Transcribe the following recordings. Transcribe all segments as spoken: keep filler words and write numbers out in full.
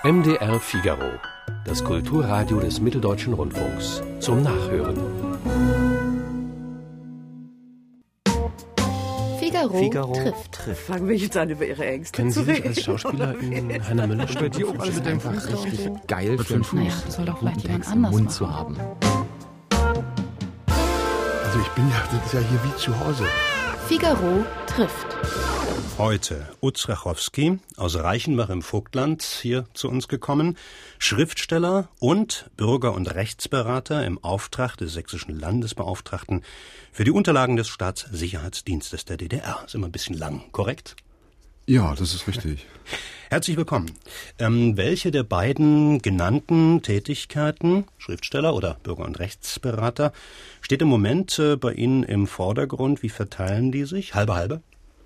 M D R Figaro, das Kulturradio des Mitteldeutschen Rundfunks. Zum Nachhören. Figaro, Figaro trifft. trifft. Fangen wir jetzt an, über Ihre Ängste Können zu Sie sich reden? als Schauspielerin Heiner Müller Bei dir auch alles mit deinem Einfach Fuß richtig so? geil Was für einen für ein Fuß. Naja, das soll doch vielleicht guten jemand Text im anders Mund machen. zu haben. Also ich bin ja, das ist ja hier wie zu Hause. Figaro trifft. Heute Utz Rachowski aus Reichenbach im Vogtland hier zu uns gekommen, Schriftsteller und Bürger- und Rechtsberater im Auftrag des sächsischen Landesbeauftragten für die Unterlagen des Staatssicherheitsdienstes der D D R. Ist immer ein bisschen lang, korrekt? Ja, das ist richtig. Herzlich willkommen. Ähm, welche der beiden genannten Tätigkeiten, Schriftsteller oder Bürger- und Rechtsberater, steht im Moment äh, bei Ihnen im Vordergrund? Wie verteilen die sich? Halbe, halbe?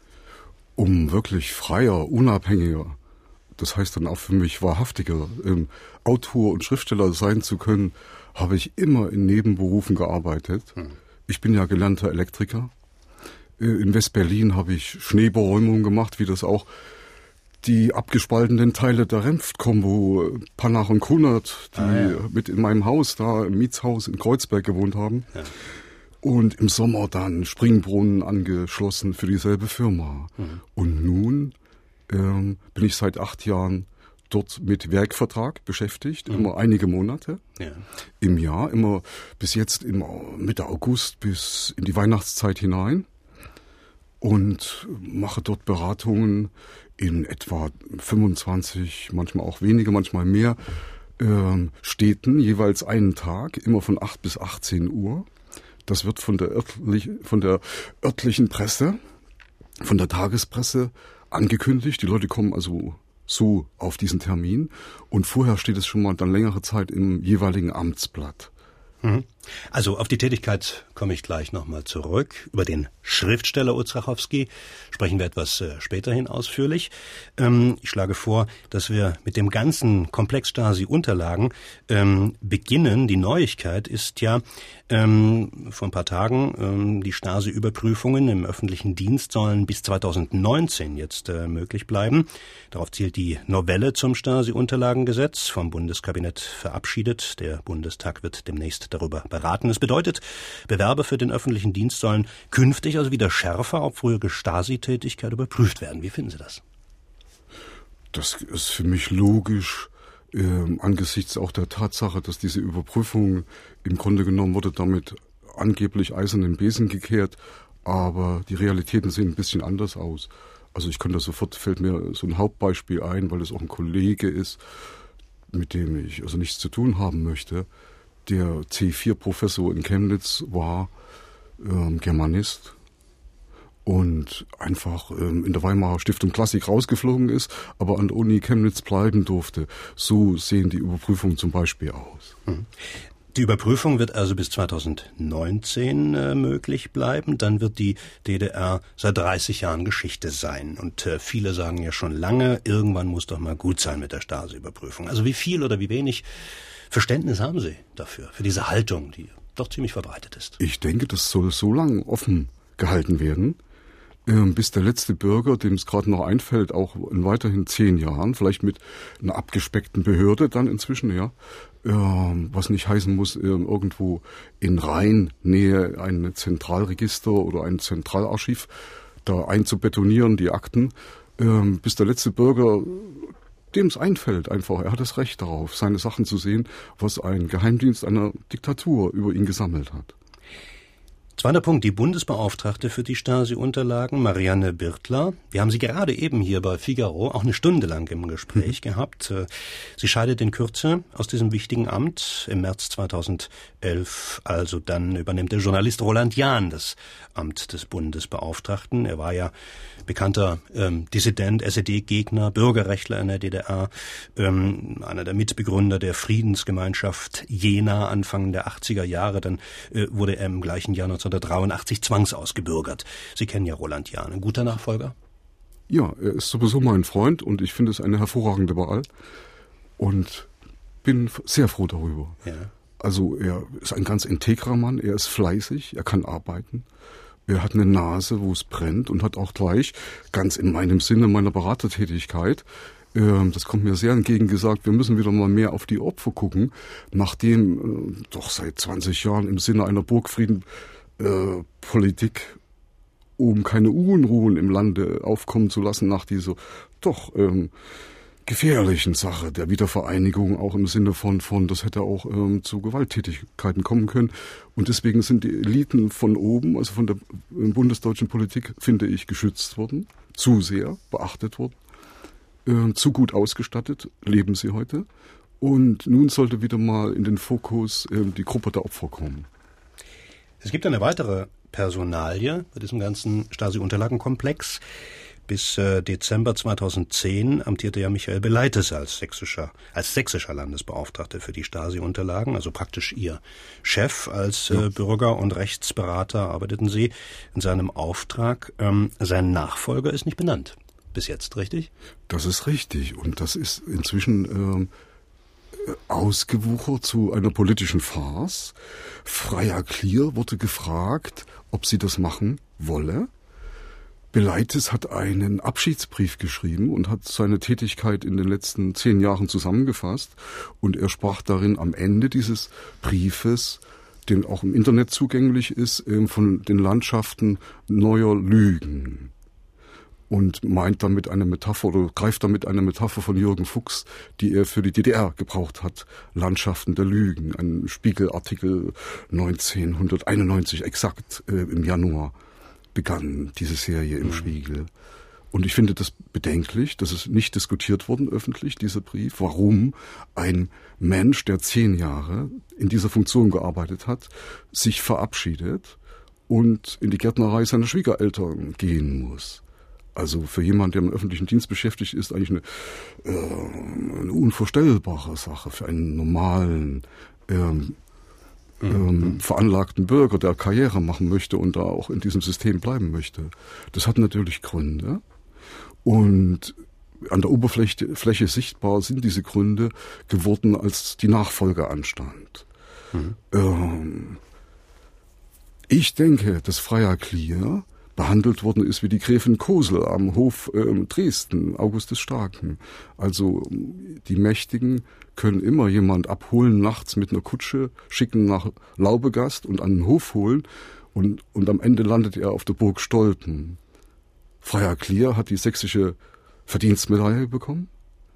Um wirklich freier, unabhängiger, das heißt dann auch für mich wahrhaftiger, ähm, Autor und Schriftsteller sein zu können, habe ich immer in Nebenberufen gearbeitet. Hm. Ich bin ja gelernter Elektriker. Äh, in West-Berlin habe ich Schneeberäumung gemacht, wie das auch die abgespaltenen Teile der Renft-Kombo, Panach und Kunert, die ah, ja. mit in meinem Haus, da im Mietshaus in Kreuzberg gewohnt haben. Ja. Und im Sommer dann Springbrunnen angeschlossen für dieselbe Firma. Mhm. Und nun ähm, bin ich seit acht Jahren dort mit Werkvertrag beschäftigt, mhm. immer einige Monate ja. im Jahr, immer bis jetzt immer Mitte August bis in die Weihnachtszeit hinein und mache dort Beratungen in etwa fünfundzwanzig, manchmal auch weniger, manchmal mehr äh, Städten, jeweils einen Tag, immer von acht bis achtzehn Uhr. Das wird von der, örtlich, von der örtlichen Presse, von der Tagespresse angekündigt. Die Leute kommen also so auf diesen Termin. Und vorher steht es schon mal dann längere Zeit im jeweiligen Amtsblatt. Mhm. Also auf die Tätigkeit komme ich gleich nochmal zurück. Über den Schriftsteller Utz Rachowski sprechen wir etwas äh, späterhin ausführlich. Ähm, ich schlage vor, dass wir mit dem ganzen Komplex Stasi-Unterlagen ähm, beginnen. Die Neuigkeit ist ja, ähm, vor ein paar Tagen, ähm, die Stasi-Überprüfungen im öffentlichen Dienst sollen bis zweitausendneunzehn jetzt äh, möglich bleiben. Darauf zielt die Novelle zum Stasi-Unterlagengesetz, vom Bundeskabinett verabschiedet. Der Bundestag wird demnächst darüber beraten. Das bedeutet, Bewerber für den öffentlichen Dienst sollen künftig also wieder schärfer auf frühere Stasi-Tätigkeit überprüft werden. Wie finden Sie das? Das ist für mich logisch, äh, angesichts auch der Tatsache, dass diese Überprüfung im Grunde genommen wurde damit angeblich eisernen Besen gekehrt, aber die Realitäten sehen ein bisschen anders aus. Also ich kann da sofort, fällt mir so ein Hauptbeispiel ein, weil es auch ein Kollege ist, mit dem ich also nichts zu tun haben möchte. Der C vier Professor in Chemnitz war ähm, Germanist und einfach ähm, in der Weimarer Stiftung Klassik rausgeflogen ist, aber an der Uni Chemnitz bleiben durfte. So sehen die Überprüfungen zum Beispiel aus. Hm. Die Überprüfung wird also bis zweitausendneunzehn äh, möglich bleiben. Dann wird die D D R seit dreißig Jahren Geschichte sein. Und äh, viele sagen ja schon lange, irgendwann muss doch mal gut sein mit der Stasi-Überprüfung. Also wie viel oder wie wenig Verständnis haben Sie dafür, für diese Haltung, die doch ziemlich verbreitet ist? Ich denke, das soll so lange offen gehalten werden, ähm, bis der letzte Bürger, dem es gerade noch einfällt, auch in weiterhin zehn Jahren, vielleicht mit einer abgespeckten Behörde dann inzwischen, ja, ähm, was nicht heißen muss, ähm, irgendwo in Rheinnähe ein Zentralregister oder ein Zentralarchiv da einzubetonieren, die Akten, ähm, bis der letzte Bürger, dem es einfällt einfach, er hat das Recht darauf, seine Sachen zu sehen, was ein Geheimdienst einer Diktatur über ihn gesammelt hat. Zweiter Punkt, die Bundesbeauftragte für die Stasi-Unterlagen, Marianne Birtler. Wir haben sie gerade eben hier bei Figaro auch eine Stunde lang im Gespräch mhm. gehabt. Sie scheidet in Kürze aus diesem wichtigen Amt. Im März zweitausendelf, also dann übernimmt der Journalist Roland Jahn das Amt des Bundesbeauftragten. Er war ja bekannter ähm, Dissident, S E D-Gegner, Bürgerrechtler in der D D R, ähm, einer der Mitbegründer der Friedensgemeinschaft Jena Anfang der achtziger Jahre. Dann äh, wurde er im gleichen Jahr neunzehnhundertdreiundachtzig zwangsausgebürgert. Sie kennen ja Roland Jahn, ein guter Nachfolger? Ja, er ist sowieso mein Freund und ich finde es eine hervorragende Wahl und bin sehr froh darüber. Ja. Also er ist ein ganz integrer Mann, er ist fleißig, er kann arbeiten Er hat eine Nase, wo es brennt und hat auch gleich, ganz in meinem Sinne meiner Beratertätigkeit, äh, das kommt mir sehr entgegen, gesagt, wir müssen wieder mal mehr auf die Opfer gucken, nachdem äh, doch seit zwanzig Jahren im Sinne einer Burgfrieden-Politik, äh, um keine Unruhen im Lande aufkommen zu lassen, nach dieser doch ähm, gefährlichen Sache der Wiedervereinigung, auch im Sinne von, von das hätte auch ähm, zu Gewalttätigkeiten kommen können. Und deswegen sind die Eliten von oben, also von der bundesdeutschen Politik, finde ich, geschützt worden, zu sehr beachtet worden, äh, zu gut ausgestattet, leben sie heute. Und nun sollte wieder mal in den Fokus äh, die Gruppe der Opfer kommen. Es gibt eine weitere Personalie bei diesem ganzen Stasi-Unterlagenkomplex. Bis äh, Dezember zweitausendzehn amtierte ja Michael Beleites als sächsischer, als sächsischer Landesbeauftragter für die Stasi-Unterlagen, also praktisch Ihr Chef. Als äh, Bürger- und Rechtsberater arbeiteten Sie in seinem Auftrag. Ähm, sein Nachfolger ist nicht benannt. Bis jetzt, richtig? Das ist richtig. Und das ist inzwischen ähm, ausgewuchert zu einer politischen Farce. Freya Klier wurde gefragt, ob sie das machen wolle. Beleites hat einen Abschiedsbrief geschrieben und hat seine Tätigkeit in den letzten zehn Jahren zusammengefasst. Und er sprach darin am Ende dieses Briefes, den auch im Internet zugänglich ist, von den Landschaften neuer Lügen. Und meint damit eine Metapher oder greift damit eine Metapher von Jürgen Fuchs, die er für die D D R gebraucht hat. Landschaften der Lügen, ein Spiegelartikel neunzehnhunderteinundneunzig, exakt äh, im Januar begann diese Serie im mhm. Spiegel. Und ich finde das bedenklich, dass es nicht diskutiert worden öffentlich, dieser Brief, warum ein Mensch, der zehn Jahre in dieser Funktion gearbeitet hat, sich verabschiedet und in die Gärtnerei seiner Schwiegereltern gehen muss. Also für jemanden, der im öffentlichen Dienst beschäftigt ist, eigentlich eine, äh, eine unvorstellbare Sache für einen normalen ähm, ähm, veranlagten Bürger, der Karriere machen möchte und da auch in diesem System bleiben möchte. Das hat natürlich Gründe. Und an der Oberfläche Fläche sichtbar sind diese Gründe geworden, als die Nachfolge anstand. Mhm. Ähm, ich denke, dass Freya Klier behandelt worden ist wie die Gräfin Kosel am Hof äh, Dresden, August des Starken. Also die Mächtigen können immer jemand abholen, nachts mit einer Kutsche, schicken nach Laubegast und an den Hof holen und, und am Ende landet er auf der Burg Stolpen. Freya Klier hat die sächsische Verdienstmedaille bekommen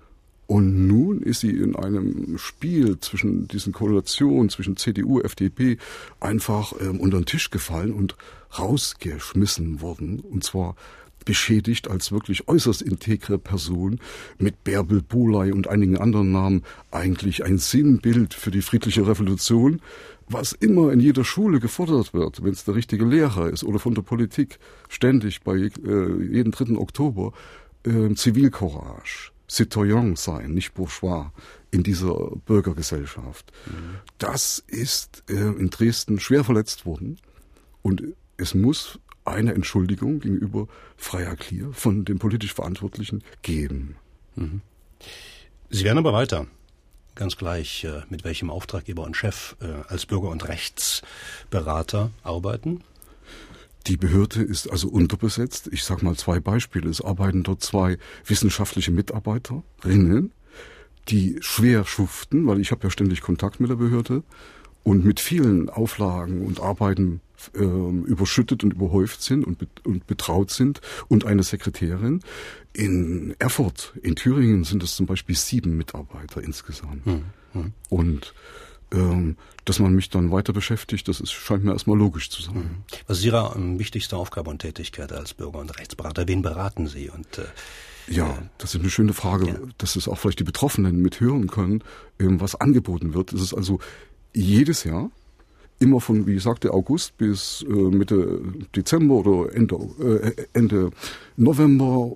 und nun ist sie in einem Spiel zwischen diesen Korrelationen, zwischen C D U, F D P, einfach ähm, unter den Tisch gefallen und rausgeschmissen worden, und zwar beschädigt als wirklich äußerst integre Person mit Bärbel Bohley und einigen anderen Namen eigentlich ein Sinnbild für die friedliche Revolution, was immer in jeder Schule gefordert wird, wenn es der richtige Lehrer ist oder von der Politik ständig bei äh, jeden dritten Oktober äh, Zivilcourage, Citoyen sein, nicht Bourgeois in dieser Bürgergesellschaft. Mhm. Das ist äh, in Dresden schwer verletzt worden und es muss eine Entschuldigung gegenüber Freya Klier von den politisch Verantwortlichen geben. Mhm. Sie werden aber weiter, ganz gleich mit welchem Auftraggeber und Chef als Bürger- und Rechtsberater arbeiten? Die Behörde ist also unterbesetzt. Ich sage mal zwei Beispiele. Es arbeiten dort zwei wissenschaftliche Mitarbeiterinnen, die schwer schuften, weil ich habe ja ständig Kontakt mit der Behörde und mit vielen Auflagen und Arbeiten äh, überschüttet und überhäuft sind und, be- und betraut sind, und eine Sekretärin. In Erfurt, in Thüringen sind es zum Beispiel sieben Mitarbeiter insgesamt. Hm, hm. Und ähm, dass man mich dann weiter beschäftigt, das ist, scheint mir erstmal logisch zu sein. Hm. Was ist Ihre ähm, wichtigste Aufgabe und Tätigkeit als Bürger- und Rechtsberater? Wen beraten Sie? Und äh, Ja, das ist eine schöne Frage, ja. Dass es auch vielleicht die Betroffenen mithören können, ähm, was angeboten wird. Es ist also jedes Jahr, immer von, wie sagte, August bis äh, Mitte Dezember oder Ende, äh, Ende November.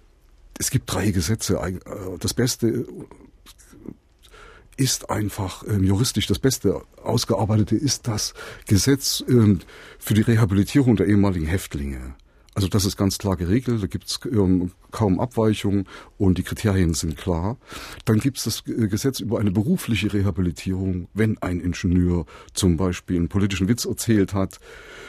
Es gibt drei Gesetze. Das Beste ist einfach ähm, juristisch, das Beste Ausgearbeitete ist das Gesetz ähm, für die Rehabilitierung der ehemaligen Häftlinge. Also das ist ganz klar geregelt, da gibt es ähm, kaum Abweichungen und die Kriterien sind klar. Dann gibt es das Gesetz über eine berufliche Rehabilitierung, wenn ein Ingenieur zum Beispiel einen politischen Witz erzählt hat,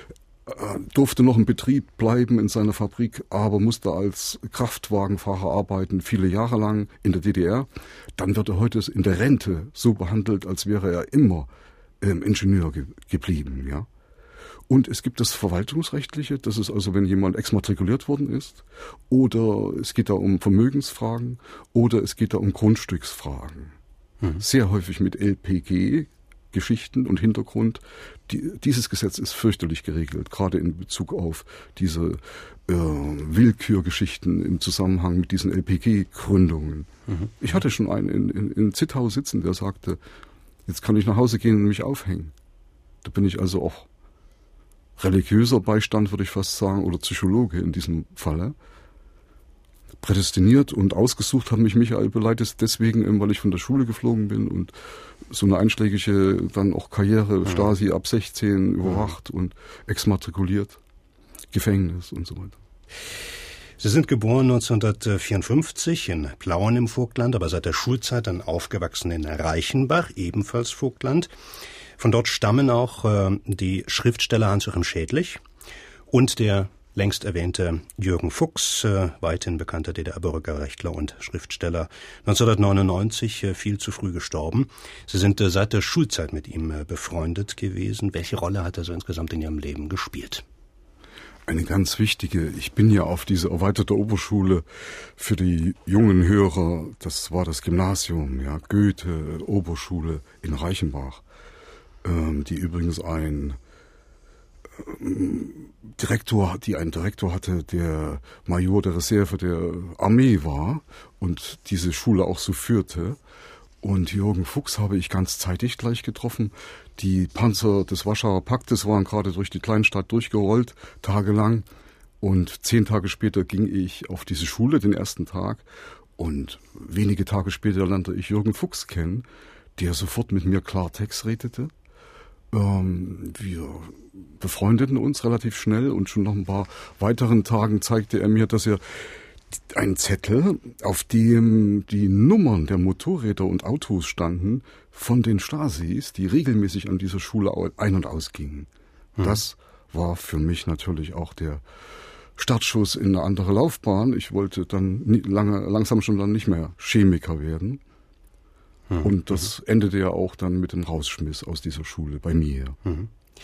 durfte noch im Betrieb bleiben in seiner Fabrik, aber musste als Kraftwagenfahrer arbeiten, viele Jahre lang in der D D R. Dann wird er heute in der Rente so behandelt, als wäre er immer ähm, Ingenieur ge- geblieben. Ja. Und es gibt das Verwaltungsrechtliche, das ist also, wenn jemand exmatrikuliert worden ist, oder es geht da um Vermögensfragen, oder es geht da um Grundstücksfragen. Hm. Sehr häufig mit L P G, Geschichten und Hintergrund. Die, dieses Gesetz ist fürchterlich geregelt, gerade in Bezug auf diese äh, Willkürgeschichten im Zusammenhang mit diesen L P G-Gründungen. Mhm. Ich hatte schon einen in, in, in Zittau sitzen, der sagte, jetzt kann ich nach Hause gehen und mich aufhängen. Da bin ich also auch religiöser Beistand, würde ich fast sagen, oder Psychologe in diesem Falle. Prädestiniert und ausgesucht hat mich Michael Beleites deswegen, weil ich von der Schule geflogen bin und so eine einschlägige dann auch Karriere, Stasi ab sechzehn überwacht und exmatrikuliert, Gefängnis und so weiter. Sie sind geboren neunzehnhundertvierundfünfzig in Plauen im Vogtland, aber seit der Schulzeit dann aufgewachsen in Reichenbach, ebenfalls Vogtland. Von dort stammen auch äh, die Schriftsteller Hans-Joachim Schädlich und der längst erwähnte Jürgen Fuchs, äh, weithin bekannter D D R-Bürgerrechtler und Schriftsteller, neunzehnhundertneunundneunzig äh, viel zu früh gestorben. Sie sind äh, seit der Schulzeit mit ihm äh, befreundet gewesen. Welche Rolle hat er so insgesamt in Ihrem Leben gespielt? Eine ganz wichtige. Ich bin ja auf diese erweiterte Oberschule für die jungen Hörer, das war das Gymnasium, ja, Goethe, Oberschule in Reichenbach, ähm, die übrigens ein Direktor, die einen Direktor hatte, der Major der Reserve der Armee war und diese Schule auch so führte. Und Jürgen Fuchs habe ich ganz zeitig gleich getroffen. Die Panzer des Warschauer Paktes waren gerade durch die Kleinstadt durchgerollt, tagelang. Und zehn Tage später ging ich auf diese Schule, den ersten Tag. Und wenige Tage später lernte ich Jürgen Fuchs kennen, der sofort mit mir Klartext redete. Ähm, wir befreundeten uns relativ schnell und schon nach ein paar weiteren Tagen zeigte er mir, dass er einen Zettel, auf dem die Nummern der Motorräder und Autos standen, von den Stasis, die regelmäßig an dieser Schule ein- und ausgingen. Hm. Das war für mich natürlich auch der Startschuss in eine andere Laufbahn. Ich wollte dann nie, lange, langsam schon dann nicht mehr Chemiker werden. Hm. Und das endete ja auch dann mit dem Rausschmiss aus dieser Schule bei mir. Hm.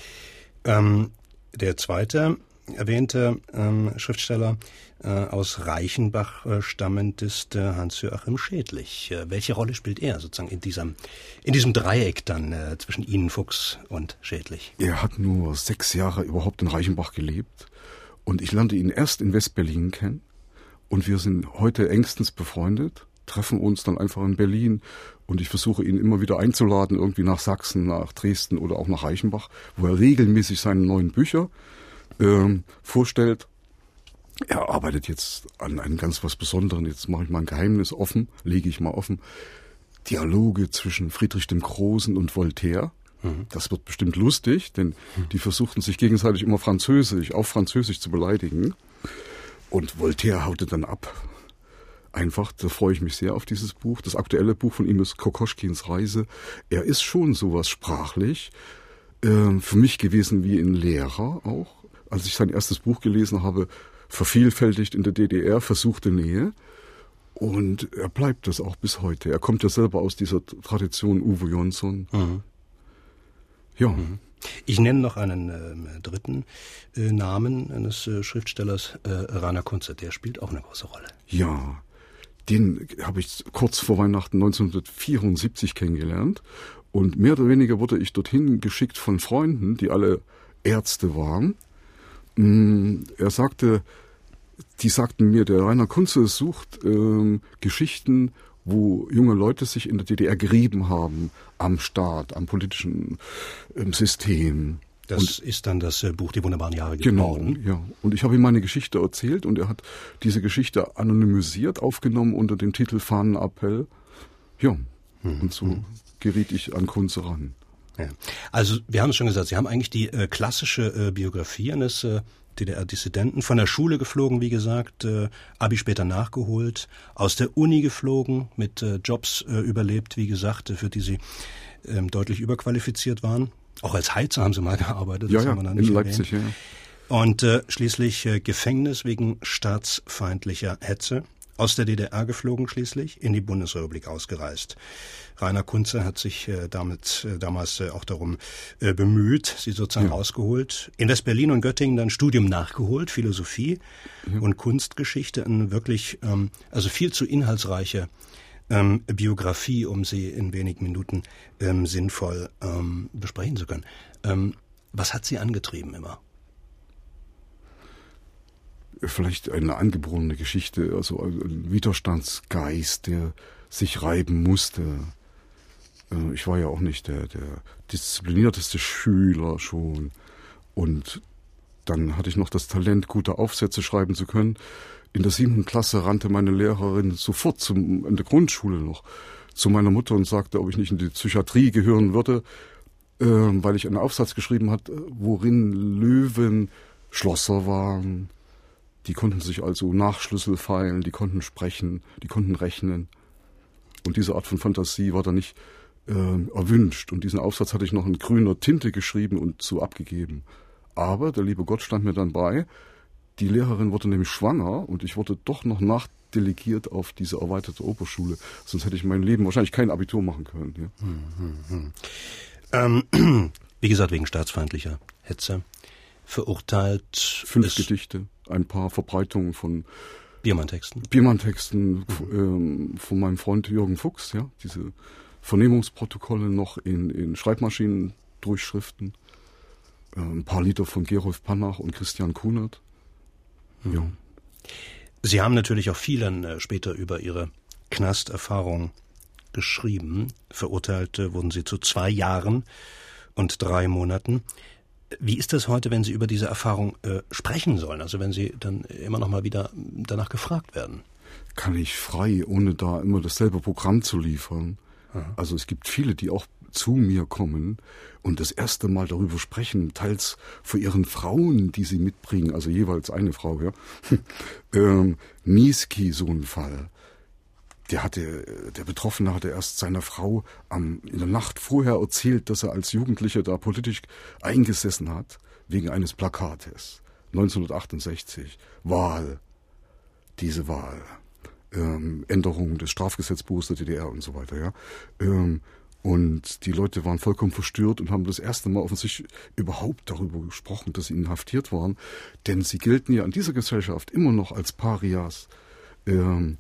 Ähm, der zweite erwähnte ähm, Schriftsteller äh, aus Reichenbach äh, stammend ist äh, Hans-Joachim Schädlich. Äh, welche Rolle spielt er sozusagen in diesem, in diesem Dreieck dann äh, zwischen Ihnen, Fuchs und Schädlich? Er hat nur sechs Jahre überhaupt in Reichenbach gelebt und ich lernte ihn erst in West-Berlin kennen und wir sind heute engstens befreundet, treffen uns dann einfach in Berlin und ich versuche ihn immer wieder einzuladen, irgendwie nach Sachsen, nach Dresden oder auch nach Reichenbach, wo er regelmäßig seine neuen Bücher ähm, vorstellt. Er arbeitet jetzt an einem ganz was Besonderen, jetzt mache ich mal ein Geheimnis offen, lege ich mal offen, Dialoge zwischen Friedrich dem Großen und Voltaire. Mhm. Das wird bestimmt lustig, denn mhm. die versuchten sich gegenseitig immer Französisch, auf Französisch zu beleidigen. Und Voltaire haute dann ab. Einfach, da freue ich mich sehr auf dieses Buch. Das aktuelle Buch von ihm ist Kokoschkins Reise. Er ist schon sowas sprachlich, äh, für mich gewesen wie ein Lehrer auch. Als ich sein erstes Buch gelesen habe, vervielfältigt in der D D R, versuchte Nähe. Und er bleibt das auch bis heute. Er kommt ja selber aus dieser Tradition Uwe Jonsson. Mhm. Ja. Mhm. Ich nenne noch einen äh, dritten äh, Namen eines äh, Schriftstellers, äh, Rainer Kunze. Der spielt auch eine große Rolle. Ja, den habe ich kurz vor Weihnachten neunzehnhundertvierundsiebzig kennengelernt. Und mehr oder weniger wurde ich dorthin geschickt von Freunden, die alle Ärzte waren. Er sagte, die sagten mir, der Rainer Kunze sucht ähm, Geschichten, wo junge Leute sich in der D D R gerieben haben am Staat, am politischen ähm, System. Das und ist dann das äh, Buch Die wunderbaren Jahre geworden. Genau, ja. Und ich habe ihm meine Geschichte erzählt und er hat diese Geschichte anonymisiert aufgenommen unter dem Titel Fahnenappell. Ja, hm. und so hm. geriet ich an Kunze ran. Ja. Also wir haben es schon gesagt, Sie haben eigentlich die äh, klassische äh, Biografie eines äh, D D R-Dissidenten, von der Schule geflogen, wie gesagt, äh, Abi später nachgeholt, aus der Uni geflogen, mit äh, Jobs äh, überlebt, wie gesagt, äh, für die Sie äh, deutlich überqualifiziert waren. Auch als Heizer haben Sie mal gearbeitet. Ja, das ja, haben wir in nicht Leipzig, erwähnt. Und äh, schließlich äh, Gefängnis wegen staatsfeindlicher Hetze. Aus der D D R geflogen schließlich, in die Bundesrepublik ausgereist. Rainer Kunze hat sich äh, damit äh, damals äh, auch darum äh, bemüht, sie sozusagen ja. rausgeholt. In West-Berlin und Göttingen dann Studium nachgeholt, Philosophie ja. und Kunstgeschichte. Eine wirklich, ähm, also viel zu inhaltsreiche ähm, Biografie, um sie in wenigen Minuten ähm, sinnvoll ähm, besprechen zu können. Ähm, was hat Sie angetrieben immer? Vielleicht eine angeborene Geschichte, also ein Widerstandsgeist, der sich reiben musste. Ich war ja auch nicht der, der disziplinierteste Schüler schon. Und dann hatte ich noch das Talent, gute Aufsätze schreiben zu können. In der siebten Klasse rannte meine Lehrerin sofort zum, in der Grundschule noch zu meiner Mutter und sagte, ob ich nicht in die Psychiatrie gehören würde, äh, weil ich einen Aufsatz geschrieben hatte, worin Löwen Schlosser waren. Die konnten sich also Nachschlüssel feilen, die konnten sprechen, die konnten rechnen. Und diese Art von Fantasie war dann nicht äh, erwünscht. Und diesen Aufsatz hatte ich noch in grüner Tinte geschrieben und so abgegeben. Aber der liebe Gott stand mir dann bei. Die Lehrerin wurde nämlich schwanger und ich wurde doch noch nachdelegiert auf diese erweiterte Oberschule. Sonst hätte ich mein Leben wahrscheinlich kein Abitur machen können. Ja. Hm, hm, hm. Ähm, wie gesagt, wegen staatsfeindlicher Hetze. Verurteilt. Fünf Gedichte, ein paar Verbreitungen von Biermann-Texten. Biermann-Texten mhm. ähm, von meinem Freund Jürgen Fuchs, ja, diese Vernehmungsprotokolle noch in, in Schreibmaschinendurchschriften, äh, ein paar Lieder von Gerolf Panach und Christian Kunert. Mhm. Ja. Sie haben natürlich auch viel dann äh, später über Ihre Knasterfahrung geschrieben. Verurteilt äh, wurden Sie zu zwei Jahren und drei Monaten. Wie ist das heute, wenn Sie über diese Erfahrung äh, sprechen sollen? Also wenn Sie dann immer noch mal wieder danach gefragt werden? Kann ich frei, ohne da immer dasselbe Programm zu liefern. Aha. Also es gibt viele, die auch zu mir kommen und das erste Mal darüber sprechen, teils vor ihren Frauen, die sie mitbringen, also jeweils eine Frau. Ja. ähm, Nieski, so ein Fall. Der hatte, der Betroffene hatte erst seiner Frau am, in der Nacht vorher erzählt, dass er als Jugendlicher da politisch eingesessen hat, wegen eines Plakates. neunzehnhundertachtundsechzig. Wahl. Diese Wahl. Ähm, Änderung des Strafgesetzbuchs der D D R und so weiter, ja. Ähm, und die Leute waren vollkommen verstört und haben das erste Mal offensichtlich überhaupt darüber gesprochen, dass sie inhaftiert waren. Denn sie gelten ja in dieser Gesellschaft immer noch als Parias, ähm,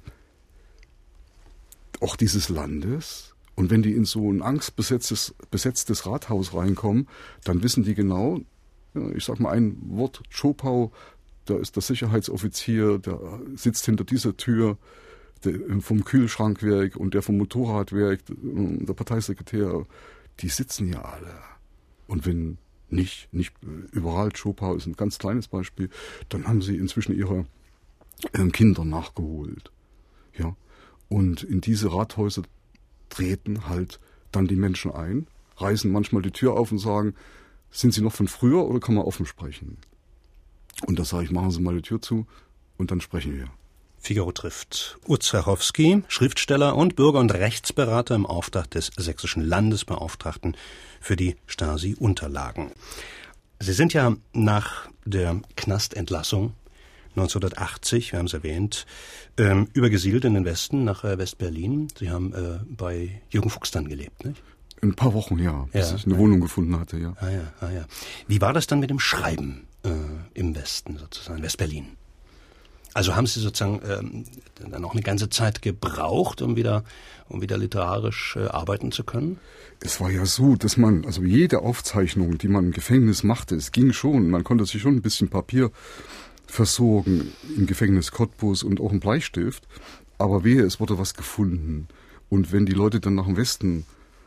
auch dieses Landes. Und wenn die in so ein angstbesetztes besetztes Rathaus reinkommen, dann wissen die genau, ja, ich sag mal ein Wort, Schopau, da ist der Sicherheitsoffizier, der sitzt hinter dieser Tür, der vom Kühlschrankwerk und der vom Motorradwerk, der Parteisekretär, die sitzen ja alle. Und wenn nicht, nicht überall, Schopau ist ein ganz kleines Beispiel, dann haben sie inzwischen ihre äh, Kinder nachgeholt. Ja. Und in diese Rathäuser treten halt dann die Menschen ein, reißen manchmal die Tür auf und sagen, sind Sie noch von früher oder kann man offen sprechen? Und da sage ich, machen Sie mal die Tür zu und dann sprechen wir. Figaro trifft Ostrachowski, Schriftsteller und Bürger- und Rechtsberater im Auftrag des sächsischen Landesbeauftragten für die Stasi-Unterlagen. Sie sind ja nach der Knastentlassung neunzehnhundertachtzig, wir haben es erwähnt, ähm, übergesiedelt in den Westen, nach äh, West-Berlin. Sie haben äh, bei Jürgen Fuchs dann gelebt, nicht? In ein paar Wochen, ja, bis ja, ich eine ja. Wohnung gefunden hatte, ja. Ah ja, ah ja. Wie war das dann mit dem Schreiben äh, im Westen, sozusagen, West-Berlin? Also haben Sie sozusagen ähm, dann auch eine ganze Zeit gebraucht, um wieder, um wieder literarisch äh, arbeiten zu können? Es war ja so, dass man, also jede Aufzeichnung, die man im Gefängnis machte, es ging schon, man konnte sich schon ein bisschen Papier versorgen im Gefängnis Cottbus und auch ein Bleistift, aber wehe, es wurde was gefunden. Und wenn die Leute dann nach dem Westen,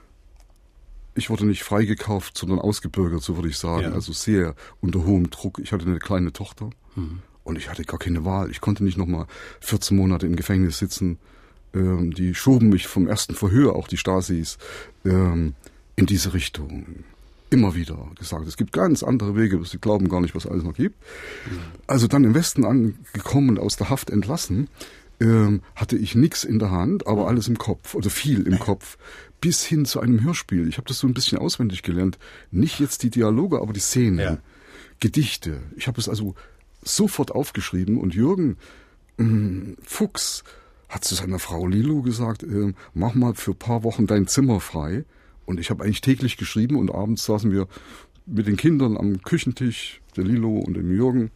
ich wurde nicht freigekauft, sondern ausgebürgert, so würde ich sagen, ja. Also sehr unter hohem Druck. Ich hatte eine kleine Tochter mhm. und ich hatte gar keine Wahl. Ich konnte nicht nochmal vierzehn Monate im Gefängnis sitzen. Ähm, die schoben mich vom ersten Verhör, auch die Stasis, ähm, in diese Richtung. Immer wieder gesagt, es gibt ganz andere Wege, sie glauben gar nicht, was es alles noch gibt. Mhm. Also dann im Westen angekommen und aus der Haft entlassen, ähm, hatte ich nichts in der Hand, aber alles im Kopf, oder viel im Kopf, bis hin zu einem Hörspiel. Ich habe das so ein bisschen auswendig gelernt. Nicht jetzt die Dialoge, aber die Szenen. Ja. Gedichte. Ich habe es also sofort aufgeschrieben und Jürgen mh, Fuchs hat zu seiner Frau Lilo gesagt, äh, mach mal für ein paar Wochen dein Zimmer frei. Und ich habe eigentlich täglich geschrieben und abends saßen wir mit den Kindern am Küchentisch, der Lilo und dem Jürgen,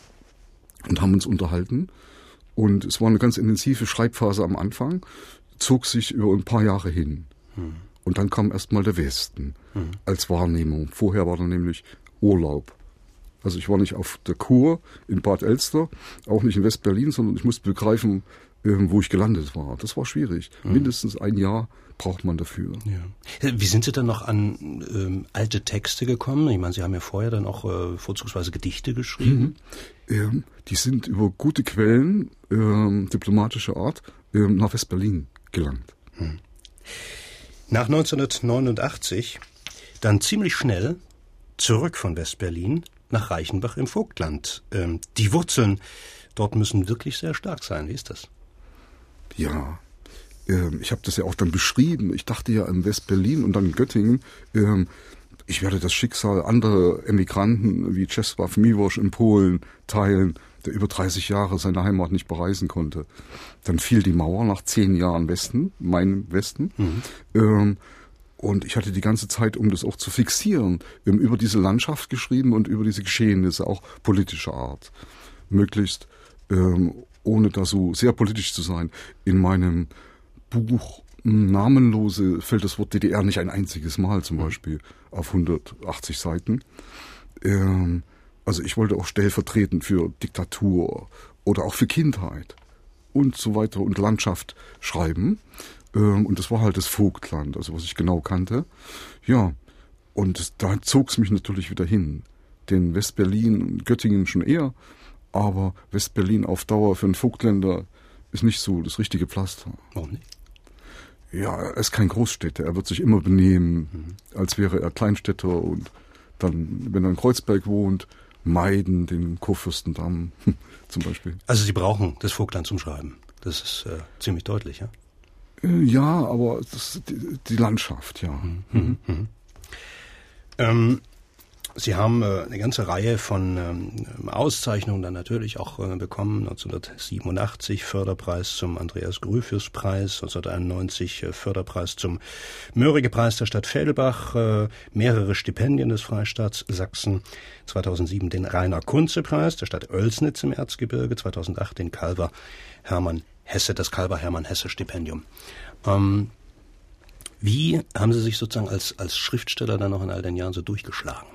und haben uns unterhalten. Und es war eine ganz intensive Schreibphase am Anfang, zog sich über ein paar Jahre hin. Hm. Und dann kam erstmal der Westen hm. als Wahrnehmung. Vorher war dann nämlich Urlaub. Also ich war nicht auf der Kur in Bad Elster, auch nicht in West-Berlin, sondern ich musste begreifen, wo ich gelandet war. Das war schwierig. Hm. Mindestens ein Jahr braucht man dafür. Ja. Wie sind Sie dann noch an ähm, alte Texte gekommen? Ich meine, Sie haben ja vorher dann auch äh, vorzugsweise Gedichte geschrieben. Mhm. Ähm, die sind über gute Quellen, ähm, diplomatischer Art, ähm, nach West-Berlin gelangt. Hm. Nach neunzehnhundertneunundachtzig dann ziemlich schnell zurück von West-Berlin nach Reichenbach im Vogtland. Ähm, die Wurzeln dort müssen wirklich sehr stark sein. Wie ist das? Ja, ähm, ich habe das ja auch dann beschrieben. Ich dachte ja in West-Berlin und dann in Göttingen, ähm, ich werde das Schicksal anderer Emigranten wie Czesław Miłosz in Polen teilen, der über dreißig Jahre seine Heimat nicht bereisen konnte. Dann fiel die Mauer nach zehn Jahren Westen, meinem Westen. Mhm. Ähm, und ich hatte die ganze Zeit, um das auch zu fixieren, über diese Landschaft geschrieben und über diese Geschehnisse, auch politischer Art. Möglichst, ähm, ohne da so sehr politisch zu sein. In meinem Buch Namenlose fällt das Wort D D R nicht ein einziges Mal zum Beispiel auf hundertachtzig Seiten. Ähm, also ich wollte auch stellvertretend für Diktatur oder auch für Kindheit und so weiter und Landschaft schreiben. Ähm, und das war halt das Vogtland, also was ich genau kannte. Ja, und das, da zog es mich natürlich wieder hin. Den West-Berlin und Göttingen schon eher, aber West-Berlin auf Dauer für einen Vogtländer ist nicht so das richtige Pflaster. Warum nicht? Ja, er ist kein Großstädter. Er wird sich immer benehmen, mhm. als wäre er Kleinstädter und dann, wenn er in Kreuzberg wohnt, meiden den Kurfürstendamm zum Beispiel. Also Sie brauchen das Vogtland zum Schreiben. Das ist äh, ziemlich deutlich, ja? Äh, ja, aber das, die, die Landschaft, ja. Mhm. Mhm. Mhm. Ähm, Sie haben äh, eine ganze Reihe von ähm, Auszeichnungen dann natürlich auch äh, bekommen. neunzehnhundertsiebenundachtzig Förderpreis zum Andreas-Gryphius-Preis, neunzehnhunderteinundneunzig äh, Förderpreis zum Mörike-Preis der Stadt Fellbach, äh, mehrere Stipendien des Freistaats Sachsen, zweitausendsieben den Rainer-Kunze-Preis der Stadt Oelsnitz im Erzgebirge, zweitausendacht den Calver Hermann Hesse, das Calver Hermann Hesse Stipendium. Ähm, wie haben Sie sich sozusagen als, als Schriftsteller dann noch in all den Jahren so durchgeschlagen?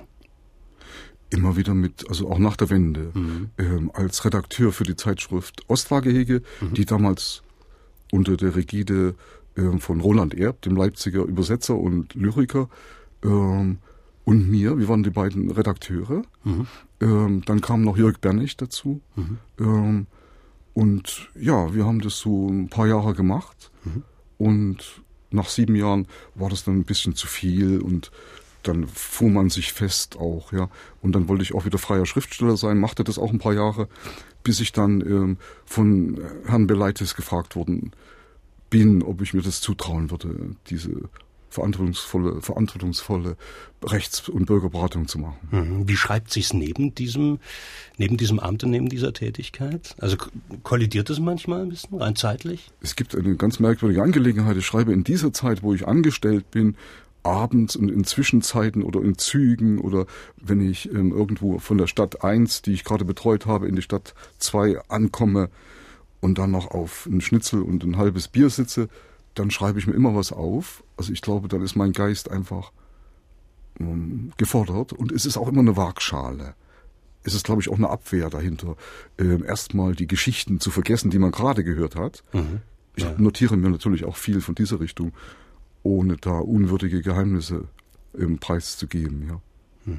Immer wieder mit, also auch nach der Wende, mhm. ähm, als Redakteur für die Zeitschrift Ostwargehege, mhm. die damals unter der Rigide ähm, von Roland Erb, dem Leipziger Übersetzer und Lyriker, ähm, und mir, wir waren die beiden Redakteure. Mhm. Ähm, dann kam noch Jörg Bernig dazu. Mhm. Ähm, und ja, wir haben das so ein paar Jahre gemacht. Mhm. Und nach sieben Jahren war das dann ein bisschen zu viel und dann fuhr man sich fest auch, ja. Und dann wollte ich auch wieder freier Schriftsteller sein, machte das auch ein paar Jahre, bis ich dann ähm, von Herrn Beleites gefragt worden bin, ob ich mir das zutrauen würde, diese verantwortungsvolle, verantwortungsvolle Rechts- und Bürgerberatung zu machen. Wie schreibt sich's neben diesem, neben diesem Amt und neben dieser Tätigkeit? Also kollidiert es manchmal ein bisschen, rein zeitlich? Es gibt eine ganz merkwürdige Angelegenheit. Ich schreibe in dieser Zeit, wo ich angestellt bin, abends und in Zwischenzeiten oder in Zügen oder wenn ich ähm, irgendwo von der Stadt eins, die ich gerade betreut habe, in die Stadt zwei ankomme und dann noch auf einen Schnitzel und ein halbes Bier sitze, dann schreibe ich mir immer was auf. Also ich glaube, dann ist mein Geist einfach ähm, gefordert und es ist auch immer eine Waagschale. Es ist, glaube ich, auch eine Abwehr dahinter, ähm, erstmal die Geschichten zu vergessen, die man gerade gehört hat. Mhm. Ich ja. notiere mir natürlich auch viel von dieser Richtung, ohne da unwürdige Geheimnisse im Preis zu geben, ja.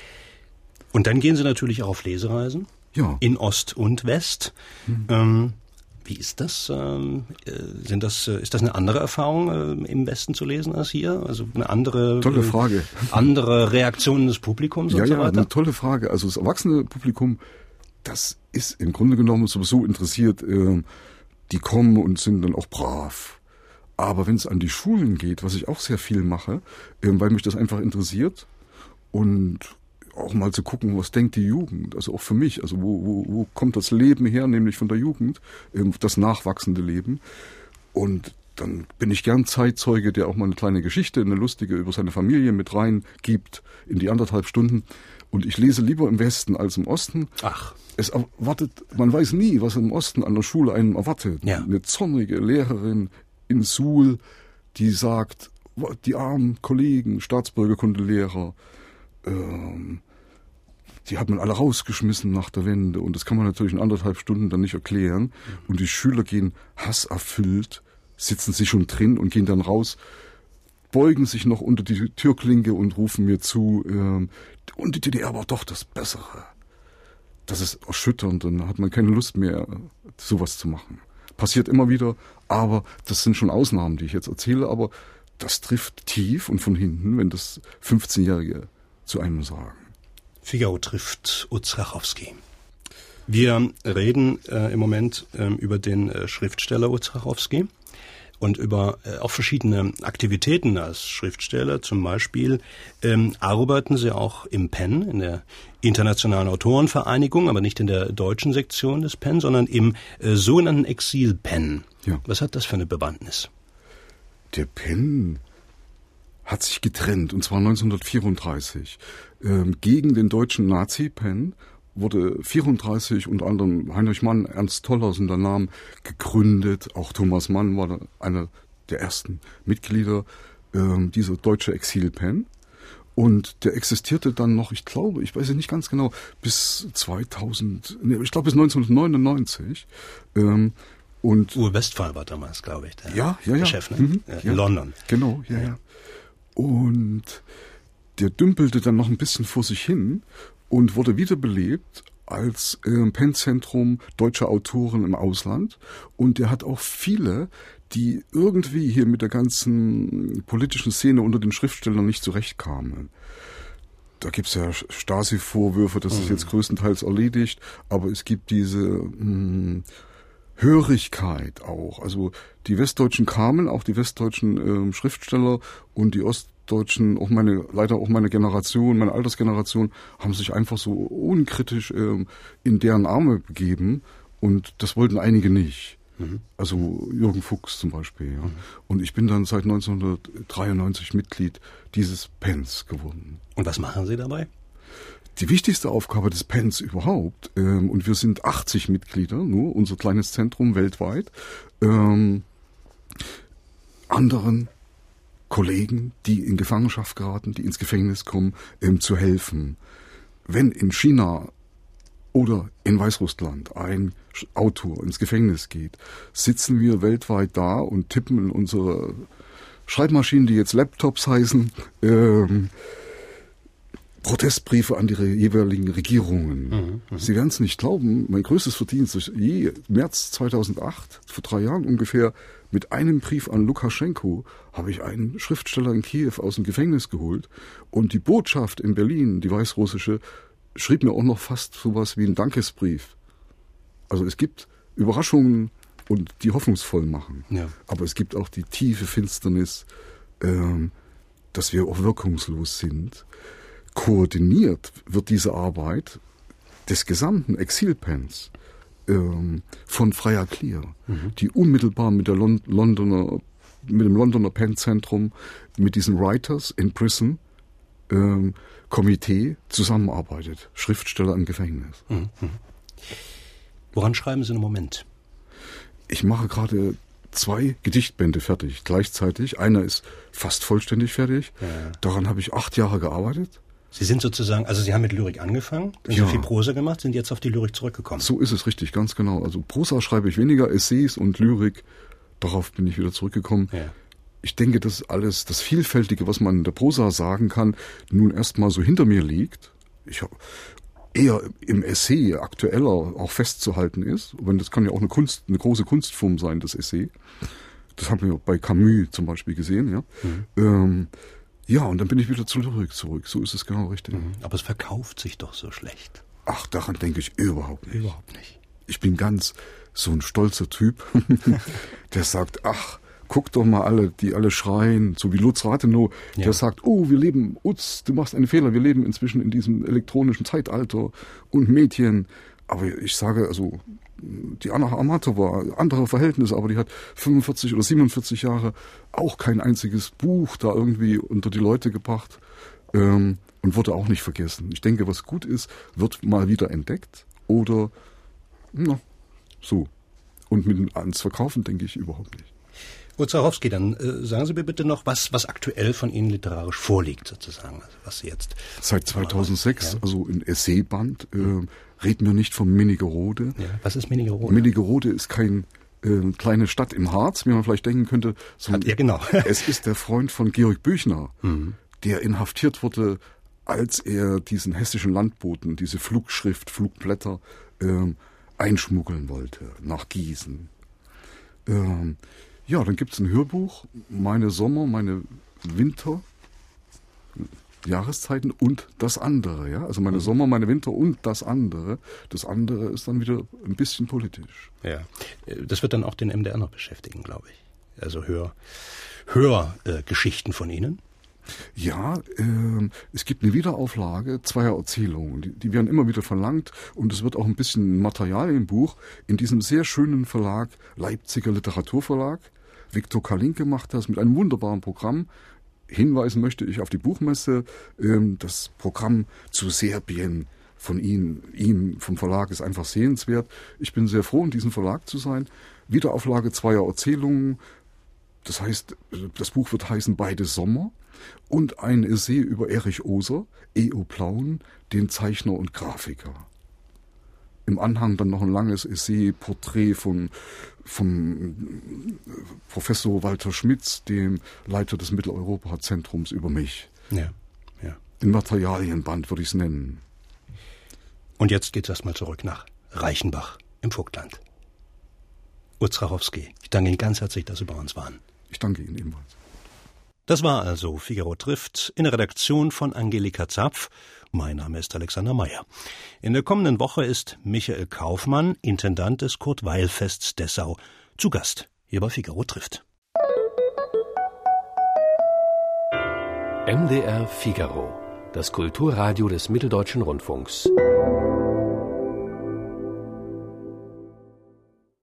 Und dann gehen Sie natürlich auch auf Lesereisen. Ja. In Ost und West. Mhm. Ähm, wie ist das? Ähm, sind das? Ist das eine andere Erfahrung, äh, im Westen zu lesen als hier? Also eine andere. Tolle Frage. Äh, andere Reaktionen des Publikums ja, und so ja, weiter? Ja, eine tolle Frage. Also das erwachsene Publikum, das ist im Grunde genommen sowieso interessiert. Äh, die kommen und sind dann auch brav. Aber wenn es an die Schulen geht, was ich auch sehr viel mache, äh, weil mich das einfach interessiert und auch mal zu gucken, was denkt die Jugend, also auch für mich, also wo, wo, wo kommt das Leben her, nämlich von der Jugend, das nachwachsende Leben. Und dann bin ich gern Zeitzeuge, der auch mal eine kleine Geschichte, eine lustige über seine Familie mit rein gibt in die anderthalb Stunden. Und ich lese lieber im Westen als im Osten. Ach. Es erwartet, man weiß nie, was im Osten an der Schule einem erwartet. Ja. Eine zornige Lehrerin in Suhl, die sagt, die armen Kollegen, Staatsbürgerkundelehrer, ähm, die hat man alle rausgeschmissen nach der Wende. Und das kann man natürlich in anderthalb Stunden dann nicht erklären. Mhm. Und die Schüler gehen hasserfüllt, sitzen sich schon drin und gehen dann raus, beugen sich noch unter die Türklinke und rufen mir zu, ähm, und die D D R war doch das Bessere. Das ist erschütternd, dann hat man keine Lust mehr, sowas zu machen. Passiert immer wieder, aber das sind schon Ausnahmen, die ich jetzt erzähle, aber das trifft tief und von hinten, wenn das fünfzehnjährige zu einem sagen. Figaro trifft Ostrachowski. Wir reden äh, im Moment äh, über den äh, Schriftsteller Ostrachowski und über äh, auch verschiedene Aktivitäten als Schriftsteller. Zum Beispiel ähm, arbeiten Sie auch im Pen, in der Internationalen Autorenvereinigung, aber nicht in der deutschen Sektion des Pen, sondern im äh, sogenannten Exil-Pen. Ja. Was hat das für eine Bewandtnis? Der Pen hat sich getrennt, und zwar neunzehnhundertvierunddreißig. Ähm, gegen den deutschen Nazi-Pen wurde vierunddreißig unter anderem Heinrich Mann, Ernst Toller sind der Namen, gegründet. Auch Thomas Mann war einer der ersten Mitglieder ähm, dieser deutsche Exil-Pen. Und der existierte dann noch, ich glaube, ich weiß es nicht ganz genau, bis zweitausend, nee, ich glaube bis neunzehnhundertneunundneunzig. Ähm, und Uwe Westphal war damals, glaube ich, der, ja, ja, der ja. Chef, ne? Mhm, ja, in ja. London. Genau, ja, ja. Und der dümpelte dann noch ein bisschen vor sich hin und wurde wiederbelebt als äh, Pen-Zentrum deutscher Autoren im Ausland. Und der hat auch viele, die irgendwie hier mit der ganzen politischen Szene unter den Schriftstellern nicht zurechtkamen. Da gibt's ja Stasi-Vorwürfe, das ist jetzt größtenteils erledigt, aber es gibt diese mh, Hörigkeit auch. Also die Westdeutschen kamen, auch die westdeutschen äh, Schriftsteller und die Ostdeutschen, auch meine, leider auch meine Generation, meine Altersgeneration, haben sich einfach so unkritisch äh, in deren Arme begeben und das wollten einige nicht. Mhm. Also Jürgen Fuchs zum Beispiel. Ja. Mhm. Und ich bin dann seit neunzehnhundertdreiundneunzig Mitglied dieses Pens geworden. Und was machen Sie dabei? Die wichtigste Aufgabe des Pens überhaupt, ähm, und wir sind achtzig Mitglieder, nur unser kleines Zentrum weltweit, ähm, anderen Kollegen, die in Gefangenschaft geraten, die ins Gefängnis kommen, ähm, zu helfen. Wenn in China oder in Weißrussland ein Autor ins Gefängnis geht, sitzen wir weltweit da und tippen in unsere Schreibmaschinen, die jetzt Laptops heißen, ähm, Protestbriefe an die jeweiligen Regierungen. Mhm, mh. Sie werden es nicht glauben, mein größtes Verdienst ist je März zweitausendacht, vor drei Jahren ungefähr, mit einem Brief an Lukaschenko habe ich einen Schriftsteller in Kiew aus dem Gefängnis geholt und die Botschaft in Berlin, die weißrussische, schrieb mir auch noch fast sowas wie einen Dankesbrief. Also es gibt Überraschungen und die hoffnungsvoll machen. Ja. Aber es gibt auch die tiefe Finsternis, ähm, dass wir auch wirkungslos sind. Koordiniert wird diese Arbeit des gesamten Exil-Pens ähm, von Freya Clear, mhm. die unmittelbar mit der Lon- Londoner, mit dem Londoner Pen-Zentrum, mit diesen Writers in Prison ähm, Komitee zusammenarbeitet. Schriftsteller im Gefängnis. Mhm. Woran schreiben Sie im Moment? Ich mache gerade zwei Gedichtbände fertig, gleichzeitig. Einer ist fast vollständig fertig. Ja. Daran habe ich acht Jahre gearbeitet. Sie sind sozusagen, also Sie haben mit Lyrik angefangen, haben ja. so viel Prosa gemacht, sind jetzt auf die Lyrik zurückgekommen. So ist es richtig, ganz genau. Also Prosa schreibe ich weniger, Essays und Lyrik, darauf bin ich wieder zurückgekommen. Ja. Ich denke, dass alles, das Vielfältige, was man in der Prosa sagen kann, nun erstmal so hinter mir liegt. Ich habe eher im Essay aktueller auch festzuhalten ist. Und das kann ja auch eine Kunst, eine große Kunstform sein, das Essay. Das haben wir bei Camus zum Beispiel gesehen, ja. Mhm. Ähm, ja, und dann bin ich wieder zur Lyrik zurück. So ist es genau richtig. Mhm. Aber es verkauft sich doch so schlecht. Ach, daran denke ich überhaupt nicht. Überhaupt nicht. Ich bin ganz so ein stolzer Typ, der sagt, ach, guck doch mal alle, die alle schreien, so wie Lutz Rathenow, ja. der sagt, oh, wir leben, Utz, du machst einen Fehler, wir leben inzwischen in diesem elektronischen Zeitalter und Medien. Aber ich sage, also, die Anna Amatova, andere Verhältnisse, aber die hat fünfundvierzig oder siebenundvierzig Jahre auch kein einziges Buch da irgendwie unter die Leute gebracht ähm, und wurde auch nicht vergessen. Ich denke, was gut ist, wird mal wieder entdeckt oder, na, so. Und mit ans Verkaufen denke ich überhaupt nicht. Ostrachowski, dann äh, sagen Sie mir bitte noch, was, was aktuell von Ihnen literarisch vorliegt, sozusagen, also was Sie jetzt... Seit zweitausendsechs, ja. also in Essayband, äh, reden wir nicht von Minnigerode. Ja. Was ist Minnigerode? Minnigerode ist kein äh, kleine Stadt im Harz, wie man vielleicht denken könnte. Hat, ja, genau. Es ist der Freund von Georg Büchner, mhm. der inhaftiert wurde, als er diesen hessischen Landboten, diese Flugschrift, Flugblätter, äh, einschmuggeln wollte nach Gießen. Ähm, ja, dann gibt es ein Hörbuch, meine Sommer, meine Winter, Jahreszeiten und das andere, ja, also meine Sommer, meine Winter und das andere. Das andere ist dann wieder ein bisschen politisch. Ja, das wird dann auch den M D R noch beschäftigen, glaube ich. Also Hör, Hörgeschichten äh, von Ihnen. Ja, äh, es gibt eine Wiederauflage zweier Erzählungen, die, die werden immer wieder verlangt und es wird auch ein bisschen Material im Buch in diesem sehr schönen Verlag, Leipziger Literaturverlag. Viktor Kalinke macht das mit einem wunderbaren Programm. Hinweisen möchte ich auf die Buchmesse. Ähm, das Programm zu Serbien von ihm, ihm vom Verlag ist einfach sehenswert. Ich bin sehr froh, in diesem Verlag zu sein. Wiederauflage zweier Erzählungen. Das heißt, das Buch wird heißen Beide Sommer und ein Essay über Erich Oser, E O Plauen, den Zeichner und Grafiker. Im Anhang dann noch ein langes Essay, Porträt von vom Professor Walter Schmitz, dem Leiter des Mitteleuropa-Zentrums, über mich. Ja, ja. Ein Materialienband würde ich es nennen. Und jetzt geht's erstmal zurück nach Reichenbach im Vogtland. Ostrachowski, ich danke Ihnen ganz herzlich, dass Sie bei uns waren. Ich danke Ihnen ebenfalls. Das war also Figaro trifft in der Redaktion von Angelika Zapf. Mein Name ist Alexander Meyer. In der kommenden Woche ist Michael Kaufmann, Intendant des Kurt-Weil-Fests Dessau, zu Gast hier bei Figaro trifft. M D R Figaro, das Kulturradio des Mitteldeutschen Rundfunks.